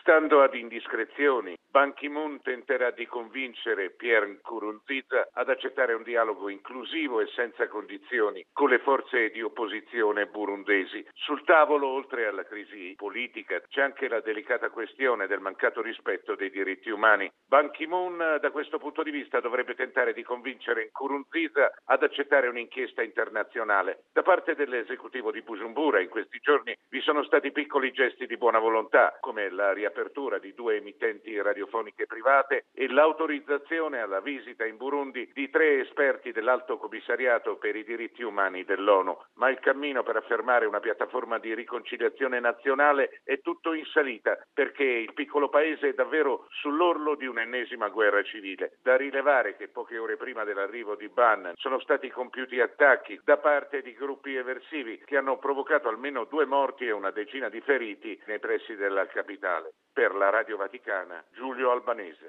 Stando ad indiscrezioni, Ban Ki-moon tenterà di convincere Pierre Nkurunziza ad accettare un dialogo inclusivo e senza condizioni con le forze di opposizione burundesi. Sul tavolo, oltre alla crisi politica, c'è anche la delicata questione del mancato rispetto dei diritti umani. Ban Ki-moon, da questo punto di vista, dovrebbe tentare di convincere Nkurunziza ad accettare un'inchiesta internazionale. Da parte dell'esecutivo di Bujumbura, in questi giorni vi sono stati piccoli gesti di buona volontà, come la riapertura di 2 emittenti radiofoniche private e l'autorizzazione alla visita in Burundi di 3 esperti dell'Alto Commissariato per i diritti umani dell'ONU. Ma il cammino per affermare una piattaforma di riconciliazione nazionale è tutto in salita, perché il piccolo paese è davvero sull'orlo di un'ennesima guerra civile. Da rilevare che poche ore prima dell'arrivo di Ban sono stati compiuti attacchi da parte di gruppi eversivi che hanno provocato almeno 2 morti e una decina di feriti nei pressi della capitale. Per la Radio Vaticana, Giulio Albanese.